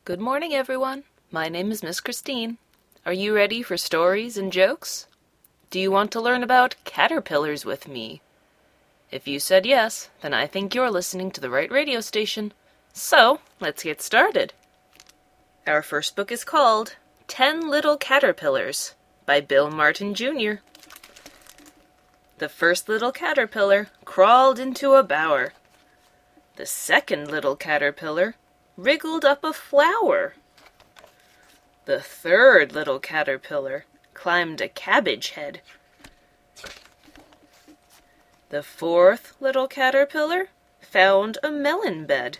Good morning, everyone. My name is Miss Christine. Are you ready for stories and jokes? Do you want to learn about caterpillars with me? If you said yes, then I think you're listening to the right radio station. So, let's get started. Our first book is called 10 Little Caterpillars by Bill Martin Jr. The first little caterpillar crawled into a bower. The second little caterpillar wriggled up a flower. The third little caterpillar climbed a cabbage head. The fourth little caterpillar found a melon bed.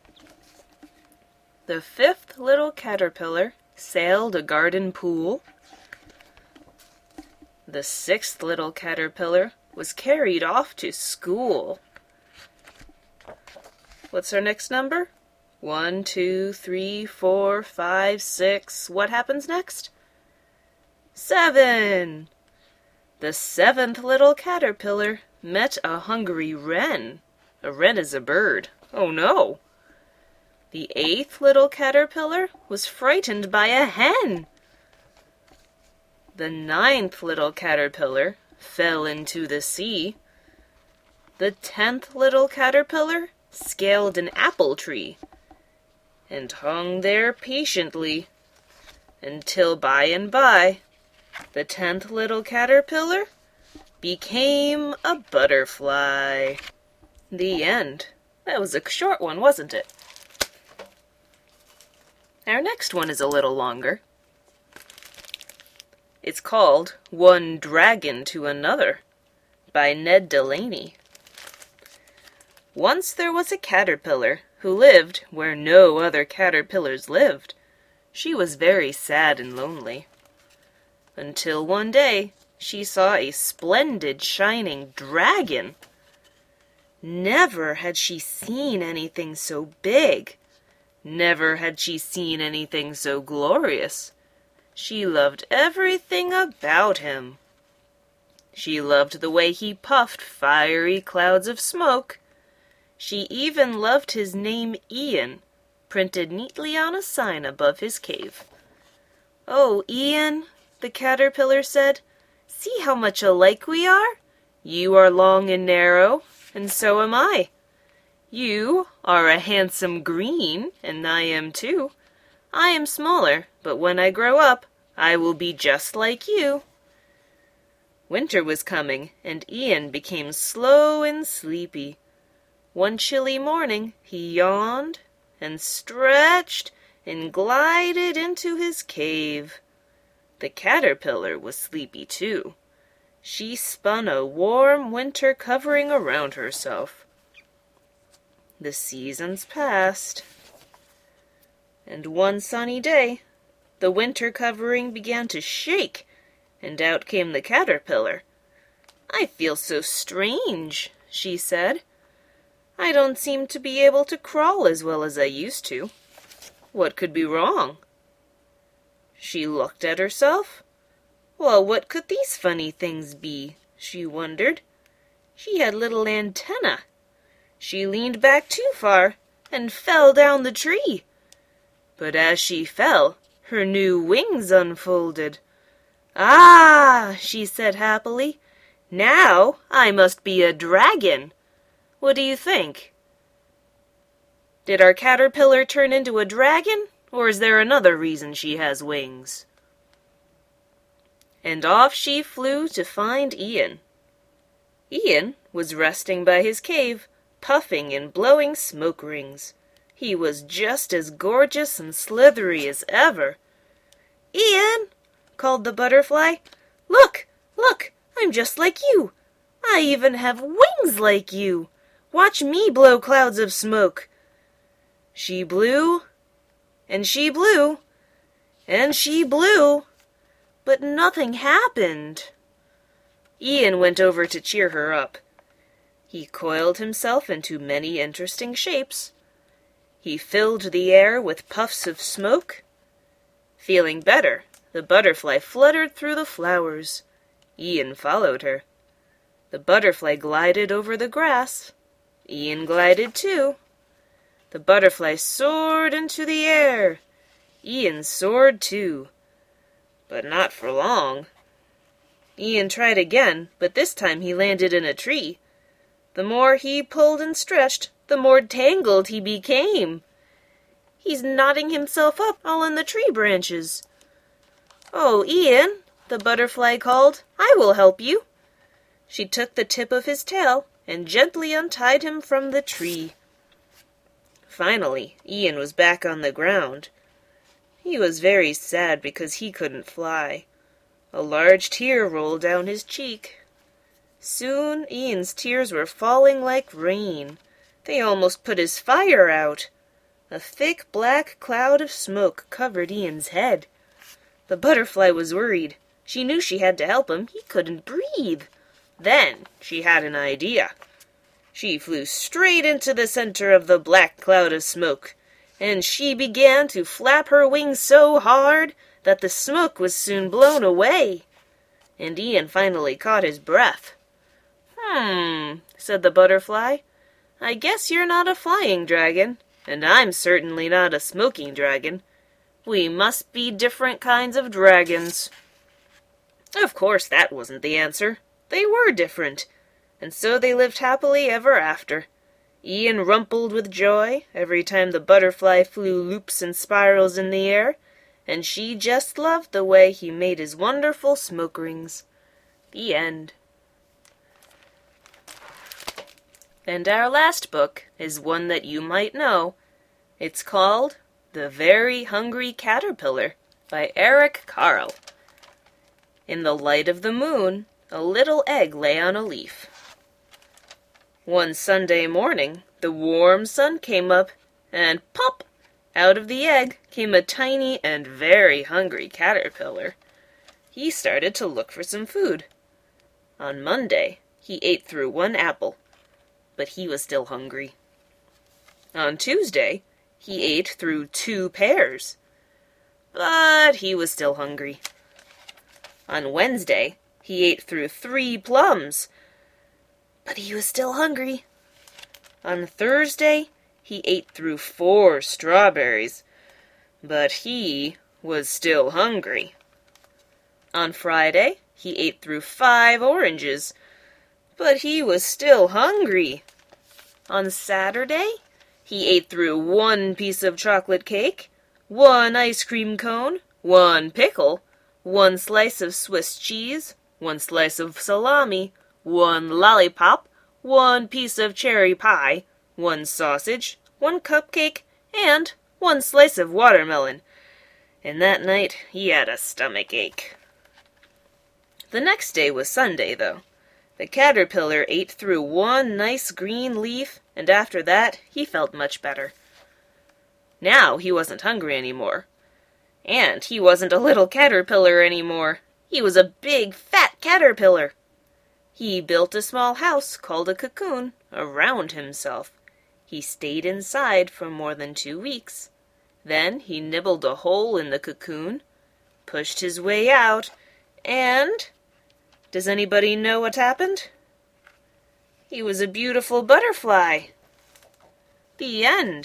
The fifth little caterpillar sailed a garden pool. The sixth little caterpillar was carried off to school. What's our next number? 1, 2, 3, 4, 5, 6. What happens next? 7. The seventh little caterpillar met a hungry wren. A wren is a bird. Oh no! The eighth little caterpillar was frightened by a hen. The ninth little caterpillar fell into the sea. The 10th little caterpillar scaled an apple tree and hung there patiently until by and by the 10th little caterpillar became a butterfly. The end. That was a short one, wasn't it? Our next one is a little longer. It's called One Dragon to Another by Ned Delaney. Once there was a caterpillar who lived where no other caterpillars lived. She was very sad and lonely. Until one day she saw a splendid shining dragon. Never had she seen anything so big. Never had she seen anything so glorious. She loved everything about him. She loved the way he puffed fiery clouds of smoke. She even loved his name Ian, printed neatly on a sign above his cave. "Oh, Ian," the caterpillar said, "see how much alike we are? You are long and narrow, and so am I. You are a handsome green, and I am too. I am smaller, but when I grow up, I will be just like you." Winter was coming, and Ian became slow and sleepy. One chilly morning he yawned and stretched and glided into his cave. The caterpillar was sleepy too. She spun a warm winter covering around herself. The seasons passed, and one sunny day the winter covering began to shake, and out came the caterpillar. "I feel so strange," she said. "I don't seem to be able to crawl as well as I used to. What could be wrong?" She looked at herself. Well, what could these funny things be? She wondered. She had little antennae. She leaned back too far and fell down the tree. But as she fell, her new wings unfolded. "Ah," she said happily, "now I must be a dragon. What do you think? Did our caterpillar turn into a dragon, or is there another reason she has wings?" And off she flew to find Ian. Ian was resting by his cave, puffing and blowing smoke rings. He was just as gorgeous and slithery as ever. "Ian," called the butterfly, "look, look, I'm just like you. I even have wings like you. Watch me blow clouds of smoke." She blew, and she blew, and she blew, but nothing happened. Ian went over to cheer her up. He coiled himself into many interesting shapes. He filled the air with puffs of smoke. Feeling better, the butterfly fluttered through the flowers. Ian followed her. The butterfly glided over the grass. Ian glided too. The butterfly soared into the air. Ian soared too, but not for long. Ian tried again, but this time he landed in a tree. The more he pulled and stretched, the more tangled he became. He's knotting himself up all in the tree branches. "Oh, Ian," the butterfly called, "I will help you." She took the tip of his tail and gently untied him from the tree. Finally, Ian was back on the ground. He was very sad because he couldn't fly. A large tear rolled down his cheek. Soon Ian's tears were falling like rain. They almost put his fire out. A thick black cloud of smoke covered Ian's head. The butterfly was worried. She knew she had to help him. He couldn't breathe. Then she had an idea. She flew straight into the center of the black cloud of smoke, and she began to flap her wings so hard that the smoke was soon blown away. And Ian finally caught his breath. Said the butterfly. "I guess you're not a flying dragon, and I'm certainly not a smoking dragon. We must be different kinds of dragons." Of course, that wasn't the answer. They were different, and so they lived happily ever after. Ian rumpled with joy every time the butterfly flew loops and spirals in the air, and she just loved the way he made his wonderful smoke rings. The end. And our last book is one that you might know. It's called The Very Hungry Caterpillar by Eric Carle. In the light of the moon, a little egg lay on a leaf. One Sunday morning, the warm sun came up, and pop! Out of the egg came a tiny and very hungry caterpillar. He started to look for some food. On Monday, he ate through one apple, but he was still hungry. On Tuesday, he ate through 2 pears, but he was still hungry. On Wednesday, he ate through 3 plums, but he was still hungry. On Thursday, he ate through 4 strawberries, but he was still hungry. On Friday, he ate through 5 oranges, but he was still hungry. On Saturday, he ate through 1 piece of chocolate cake, 1 ice cream cone, 1 pickle, 1 slice of Swiss cheese, 1 slice of salami, 1 lollipop, 1 piece of cherry pie, 1 sausage, 1 cupcake, and 1 slice of watermelon. And that night, he had a stomach ache. The next day was Sunday, though. The caterpillar ate through 1 nice green leaf, and after that, he felt much better. Now he wasn't hungry anymore. And he wasn't a little caterpillar anymore. He was a big, fat caterpillar. He built a small house called a cocoon around himself. He stayed inside for more than 2 weeks. Then he nibbled a hole in the cocoon, pushed his way out, and... does anybody know what happened? He was a beautiful butterfly. The end.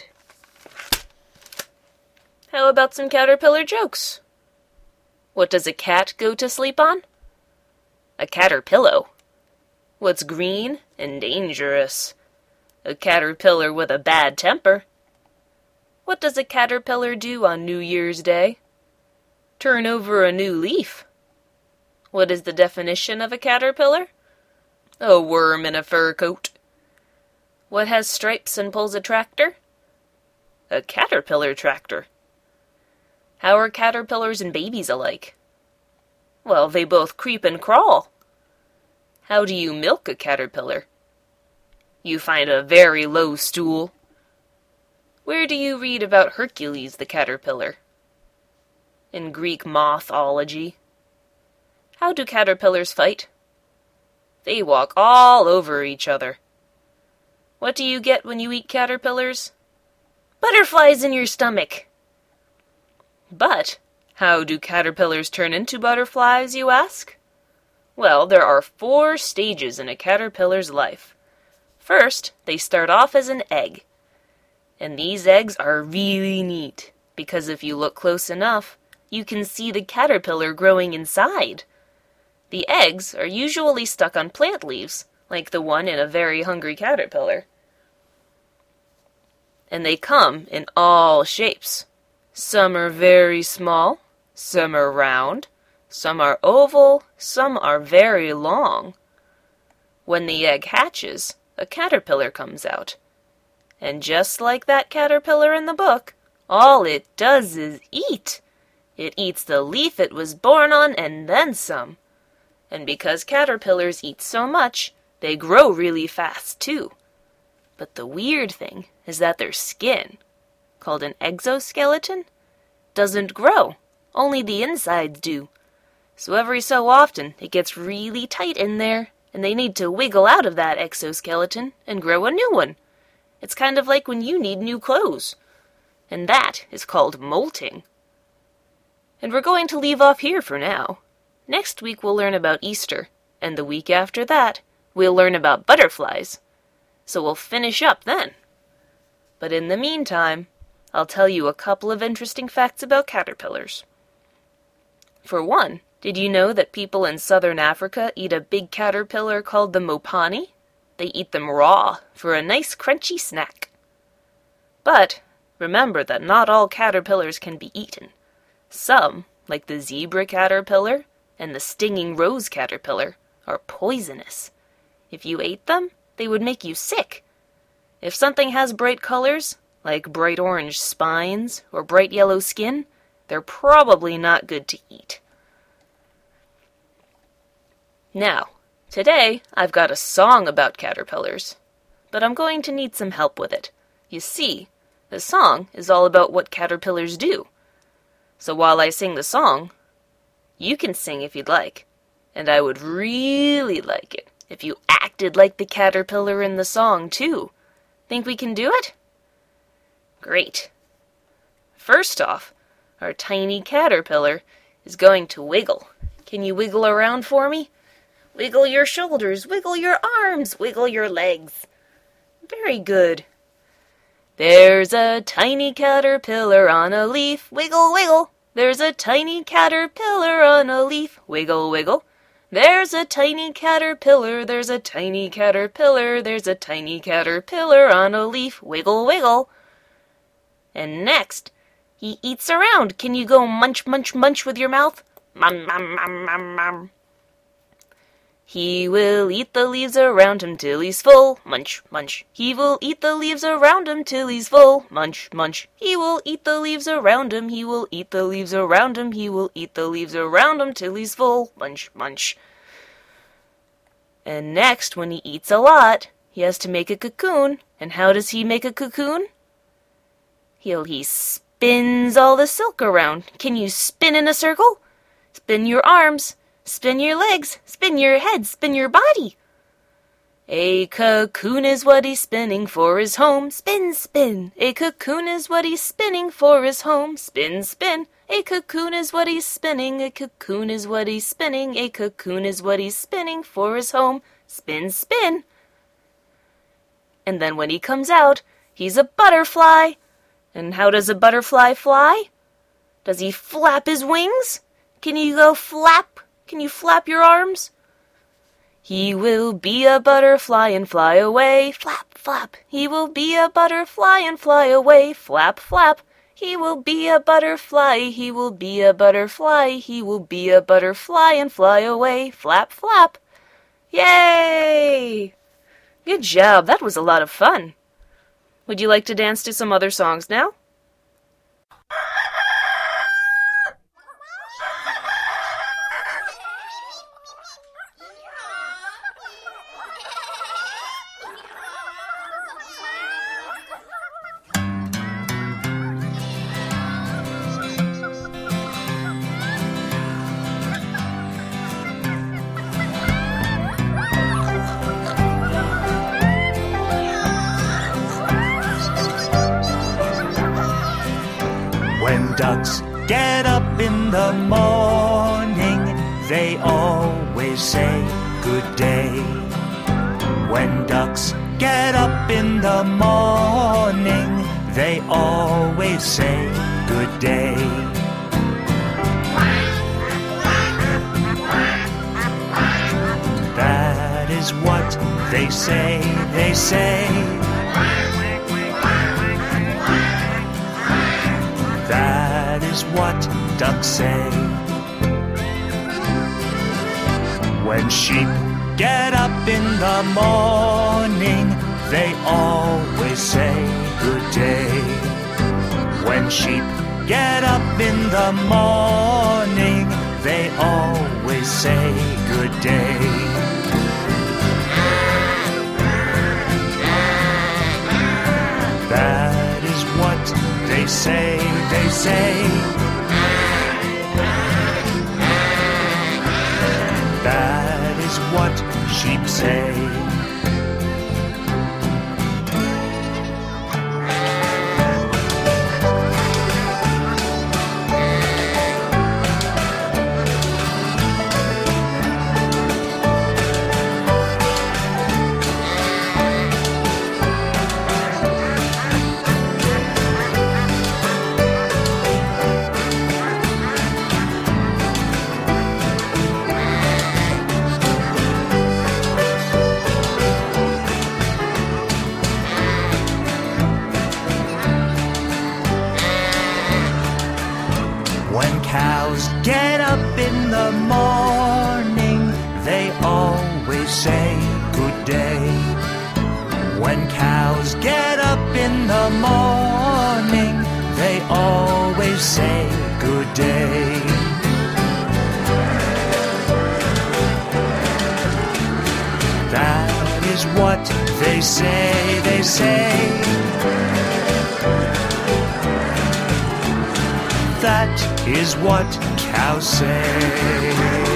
How about some caterpillar jokes? What does a cat go to sleep on? A caterpillow. What's green and dangerous? A caterpillar with a bad temper. What does a caterpillar do on New Year's Day? Turn over a new leaf. What is the definition of a caterpillar? A worm in a fur coat. What has stripes and pulls a tractor? A caterpillar tractor. How are caterpillars and babies alike? Well, they both creep and crawl. How do you milk a caterpillar? You find a very low stool. Where do you read about Hercules the caterpillar? In Greek mythology. How do caterpillars fight? They walk all over each other. What do you get when you eat caterpillars? Butterflies in your stomach. But how do caterpillars turn into butterflies, you ask? Well, there are 4 stages in a caterpillar's life. First, they start off as an egg. And these eggs are really neat. because if you look close enough, you can see the caterpillar growing inside. The eggs are usually stuck on plant leaves, like the one in a very hungry caterpillar. And they come in all shapes. Some are very small, some are round, some are oval, some are very long. When the egg hatches, a caterpillar comes out. And just like that caterpillar in the book, all it does is eat. It eats the leaf it was born on and then some. And because caterpillars eat so much, they grow really fast too. But the weird thing is that their skin, called an exoskeleton, doesn't grow. Only the insides do. So every so often it gets really tight in there, and they need to wiggle out of that exoskeleton and grow a new one. It's kind of like when you need new clothes. And that is called molting. And we're going to leave off here for now. Next week we'll learn about Easter, and the week after that we'll learn about butterflies. So we'll finish up then. But in the meantime, I'll tell you a couple of interesting facts about caterpillars. For one, did you know that people in southern Africa eat a big caterpillar called the mopani? They eat them raw for a nice crunchy snack. But remember that not all caterpillars can be eaten. Some, like the zebra caterpillar and the stinging rose caterpillar, are poisonous. If you ate them, they would make you sick. If something has bright colors, like bright orange spines or bright yellow skin, they're probably not good to eat. Now, today I've got a song about caterpillars, but I'm going to need some help with it. You see, the song is all about what caterpillars do. So while I sing the song, you can sing if you'd like, and I would really like it if you acted like the caterpillar in the song, too. Think we can do it? Great. First off, our tiny caterpillar is going to wiggle. Can you wiggle around for me? Wiggle your shoulders, wiggle your arms, wiggle your legs. Very good. There's a tiny caterpillar on a leaf, wiggle, wiggle. There's a tiny caterpillar on a leaf, wiggle, wiggle. There's a tiny caterpillar, there's a tiny caterpillar, there's a tiny caterpillar on a leaf, wiggle, wiggle. And next, he eats around. Can you go munch, munch, munch with your mouth? Mum, mum, mum, mum, mum. He will eat the leaves around him till he's full, munch, munch. He will eat the leaves around him till he's full, munch, munch. He will eat the leaves around him, he will eat the leaves around him, he will eat the leaves around him till he's full, munch, munch. And next, when he eats a lot, he has to make a cocoon. And how does he make a cocoon? He spins all the silk around. Can you spin in a circle? Spin your arms. Spin your legs, spin your head, spin your body. A cocoon is what he's spinning for his home. Spin, spin. A cocoon is what he's spinning for his home. Spin, spin. A cocoon is what he's spinning. A cocoon is what he's spinning. A cocoon is what he's spinning for his home. Spin, spin. And then when he comes out, he's a butterfly. And how does a butterfly fly? Does he flap his wings? Can you go flap? Can you flap your arms? He will be a butterfly and fly away, flap, flap. He will be a butterfly and fly away, flap, flap. He will be a butterfly, he will be a butterfly, he will be a butterfly and fly away, flap, flap. Yay! Good job, that was a lot of fun. Would you like to dance to some other songs now? When ducks get up in the morning, they always say good day. When ducks get up in the morning, they always say good day. That is what they say, they say. That is what ducks say. When sheep get up in the morning, they always say good day. When sheep get up in the morning, they always say good day. That is what they say, they say. That is what sheep say. When cows get up in the morning, they always say good day. When cows get up in the morning, they always say good day. That is what they say, they say. That is what cows say.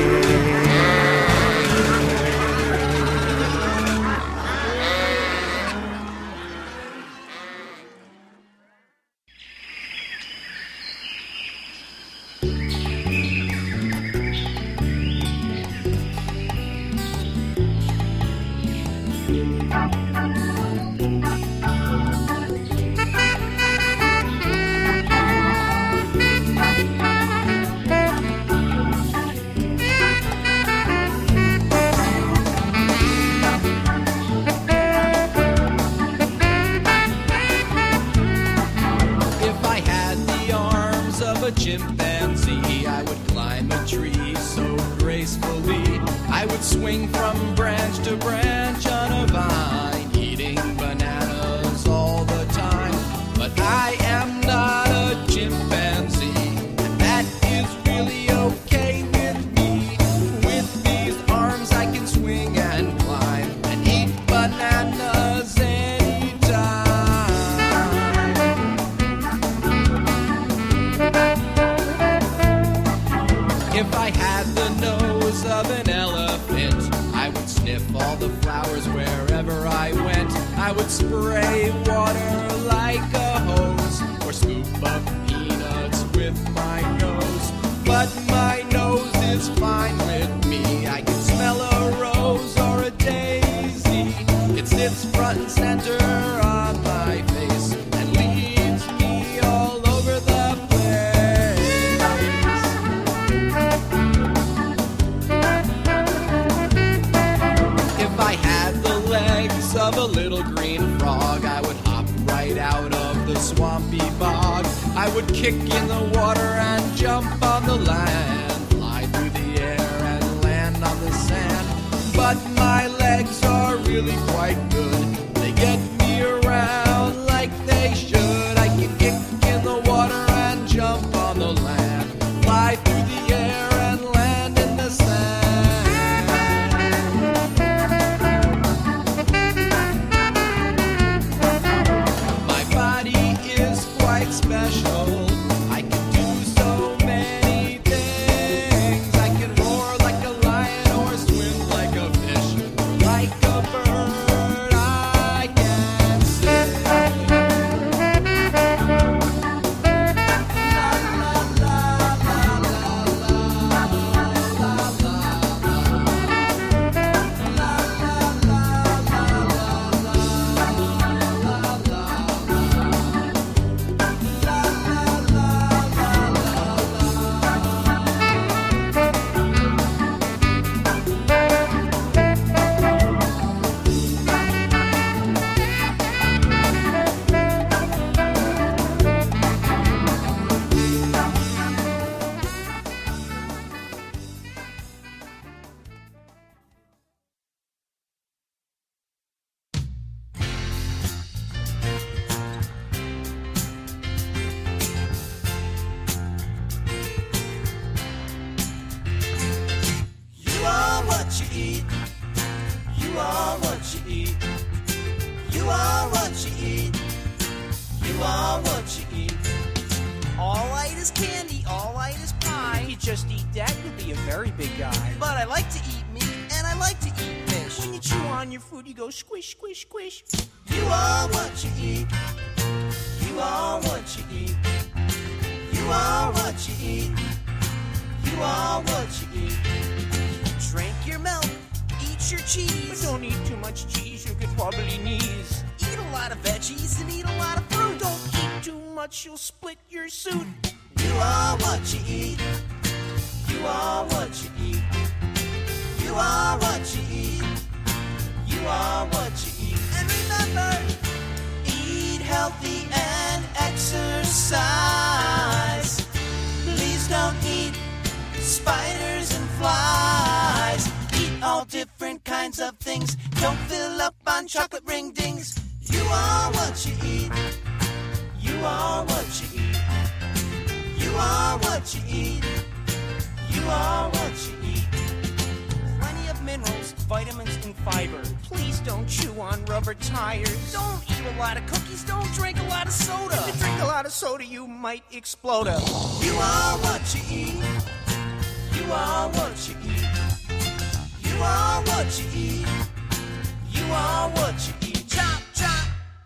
Chimpanzee, I would climb a tree so gracefully. I would swing from branch to branch on a vine, eating bananas all the time. But I am not a chimpanzee, and that is really okay with me. With these arms I can swing and climb and eat bananas anytime. If I had the nose of an elephant, I would sniff all the flowers wherever I went. I would spray water like a hose, or scoop up peanuts with my nose. But my nose is fine with me. I can smell a rose or a daisy. It sits front and center on my face and leads me all over the place. If I had the legs of a little green frog, I would hop right out of the swampy bog. I would kick in the water and jump on the land, fly through the air and land on the sand. But my legs are really quite good. They get me around like they should. I can kick in the water and jump on the land, fly through the air and land in the sand. My body is quite special. I can do so many things. I can roar like a lion or swim like a fish, or like a bird I can sing. La, what you eat. You are what you eat. All I eat is candy, all I eat is pie. If you just eat that, you'll be a very big guy. But I like to eat meat, and I like to eat fish. When you chew on your food, you go squish, squish, squish. You are what you eat. You are what you eat. You are what you eat. You are what you eat. Drink your milk, eat your But cheese. don't eat too much cheese, you get wobbly knees. Eat a lot of veggies and eat a lot of fruit. Don't eat too much, you'll split your suit. You are what you eat. You are what you eat. You are what you eat. You are what you eat. And remember, eat healthy and exercise. Please don't eat spiders and flies. Eat all different kinds of things. Don't fill up on chocolate ring dings. You are what you eat. You are what you eat. You are what you eat. You are what you eat. Plenty of minerals, vitamins, and fiber. Please don't chew on rubber tires. Don't eat a lot of cookies. Don't drink a lot of soda. If you drink a lot of soda, you might explode. You are what you eat. You are what you eat. You are what you eat. You are what you eat. Chop, chop.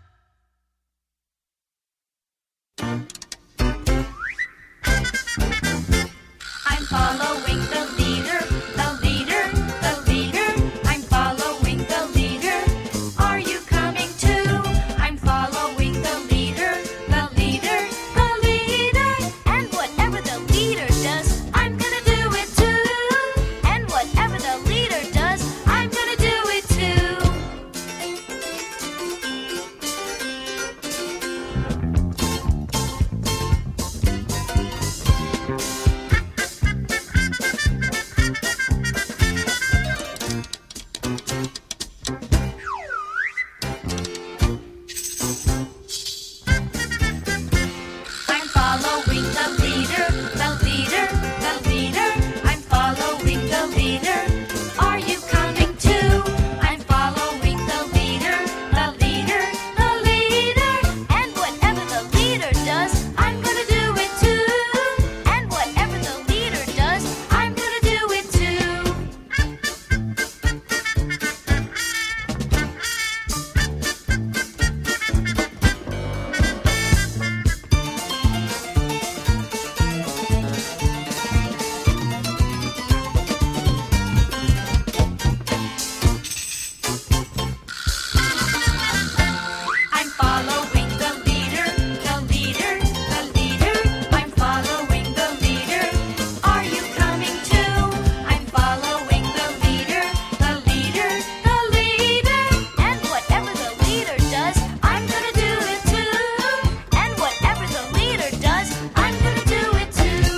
I'm following the leader, the leader, the leader. I'm following the leader. Are you coming too? I'm following the leader, the leader, the leader. And whatever the leader does, I'm gonna do it too. And whatever the leader does, I'm gonna do it too. I'm following the leader, the leader, the leader. I'm following the leader. Are you coming too? I'm following the leader, the leader, the leader. And whatever the leader does, I'm gonna do it too. And whatever the leader does, I'm gonna do it too. I'm following the leader, the leader, the leader. I'm following the leader. Are you coming too? I'm following the leader, the leader, the leader. And whatever the leader does, I'm gonna do it too. And whatever the leader does, I'm gonna do it too.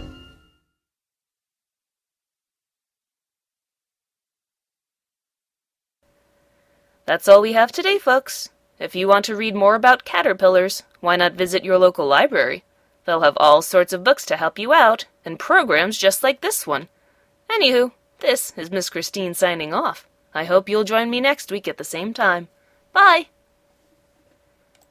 That's all we have today, folks. If you want to read more about caterpillars, why not visit your local library? They'll have all sorts of books to help you out, and programs just like this one. Anywho, this is Miss Christine signing off. I hope you'll join me next week at the same time. Bye!